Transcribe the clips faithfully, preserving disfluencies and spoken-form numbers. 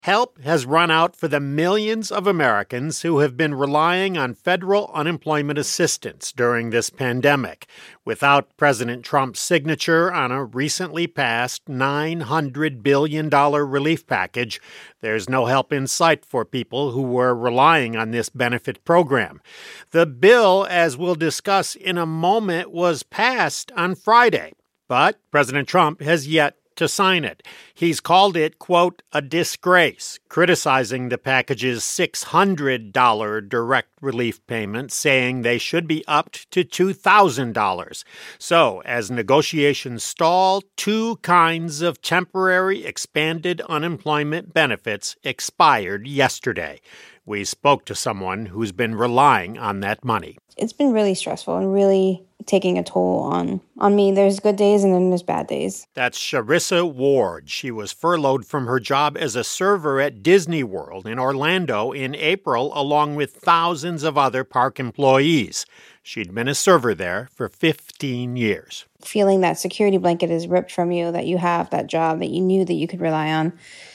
Help has run out for the millions of Americans who have been relying on federal unemployment assistance during this pandemic. Without President Trump's signature on a recently passed nine hundred billion dollars relief package, there's no help in sight for people who were relying on this benefit program. The bill, as we'll discuss in a moment, was passed on Friday, but President Trump has yet to sign it. He's called it, quote, a disgrace, criticizing the package's six hundred dollars direct relief payment, saying they should be upped to two thousand dollars. So, as negotiations stall, two kinds of temporary expanded unemployment benefits expired yesterday. We spoke to someone who's been relying on that money. It's been really stressful and really taking a toll on, on me. There's good days and then there's bad days. That's Sharissa Ward. She was furloughed from her job as a server at Disney World in Orlando in April, along with thousands of other park employees. She'd been a server there for fifteen years. Feeling that security blanket is ripped from you, that you have that job that you knew that you could rely on,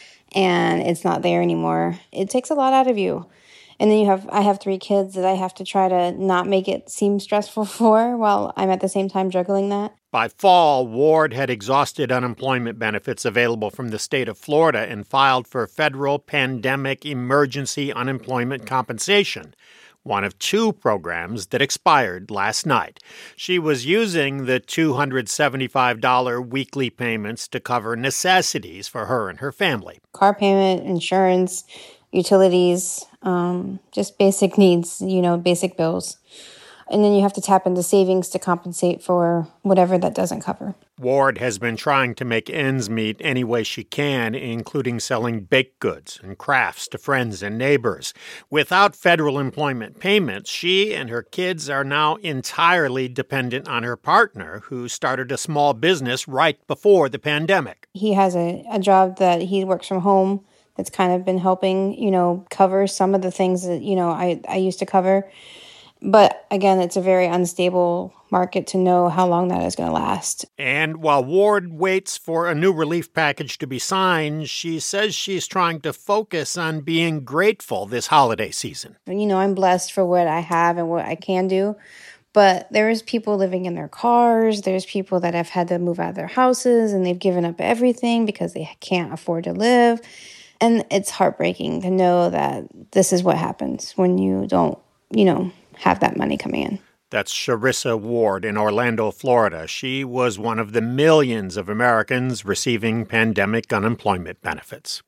and it's not there anymore. It takes a lot out of you. And then you have, I have three kids that I have to try to not make it seem stressful for while I'm at the same time juggling that. By fall, Ward had exhausted unemployment benefits available from the state of Florida and filed for federal pandemic emergency unemployment compensation, one of two programs that expired last night. She was using the two hundred seventy-five dollars weekly payments to cover necessities for her and her family. Car payment, insurance, utilities, um, just basic needs, you know, basic bills. And then you have to tap into savings to compensate for whatever that doesn't cover. Ward has been trying to make ends meet any way she can, including selling baked goods and crafts to friends and neighbors. Without federal employment payments, she and her kids are now entirely dependent on her partner, who started a small business right before the pandemic. He has a, a job that he works from home that's kind of been helping, you know, cover some of the things that, you know, I, I used to cover. But again, it's a very unstable market to know how long that is going to last. And while Ward waits for a new relief package to be signed, she says she's trying to focus on being grateful this holiday season. You know, I'm blessed for what I have and what I can do. But there's people living in their cars. There's people that have had to move out of their houses and they've given up everything because they can't afford to live. And it's heartbreaking to know that this is what happens when you don't, you know, have that money coming in. That's Sharissa Ward in Orlando, Florida. She was one of the millions of Americans receiving pandemic unemployment benefits.